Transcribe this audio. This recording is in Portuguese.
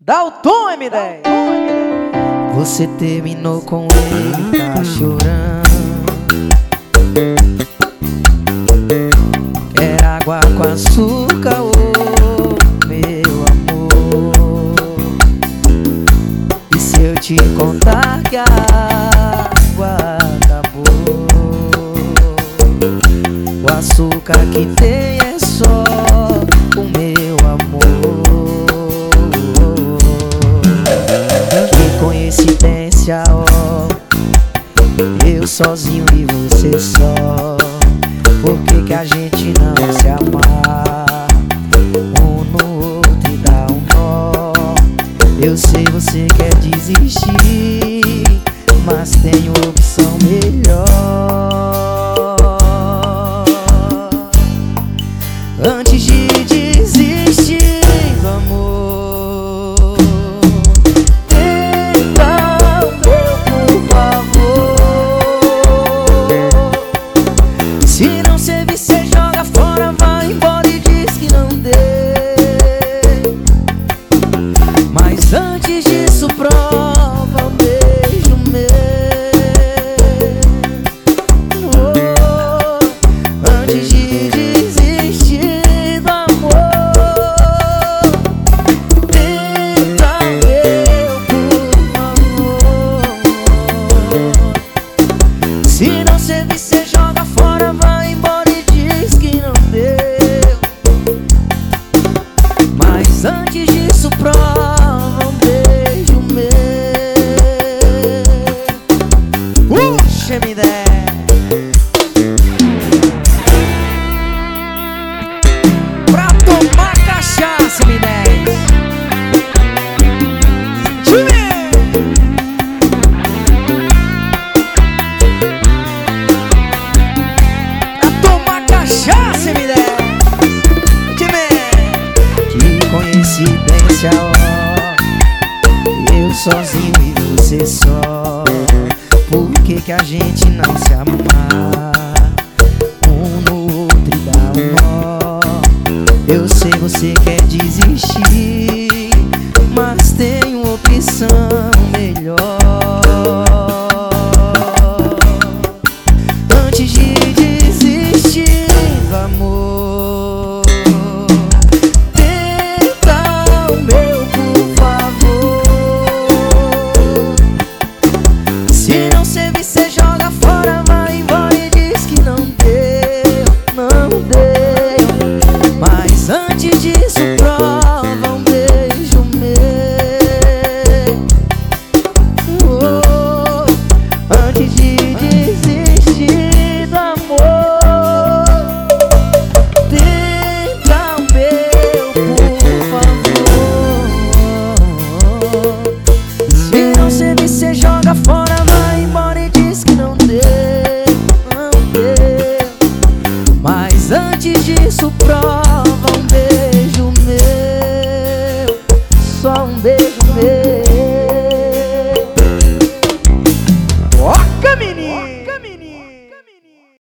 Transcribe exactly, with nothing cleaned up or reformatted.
Dá o tom, M dez. Você terminou com ele, tá chorando. Quer água com açúcar, oh, meu amor. E se eu te contar que a água acabou, o açúcar que tem é só o meu amor. Que coincidência, ó, eu sozinho e você só. Por que que a gente não se amar um no outro e dá um nó? Eu sei você quer desistir, mas tenho opção melhor. Antes de desistir do amor, tenta o meu, por favor. Se não servir, cê joga fora, vai embora e diz que não deu. Mas antes disso, prova um beijo meu. Oh, antes de desistir do amor, tenta meu, por favor. Se não servir, cê joga fora, vai embora e diz que não deu. Mas antes disso, prova um beijo meu. Puxa, M dez. Pra tomar cachaça, M dez. Time! Cachaça, M dez. Que coincidência, ó, eu sozinho e você só. Por que que a gente não se amar um no outro e dá um nó? Eu sei você quer desistir,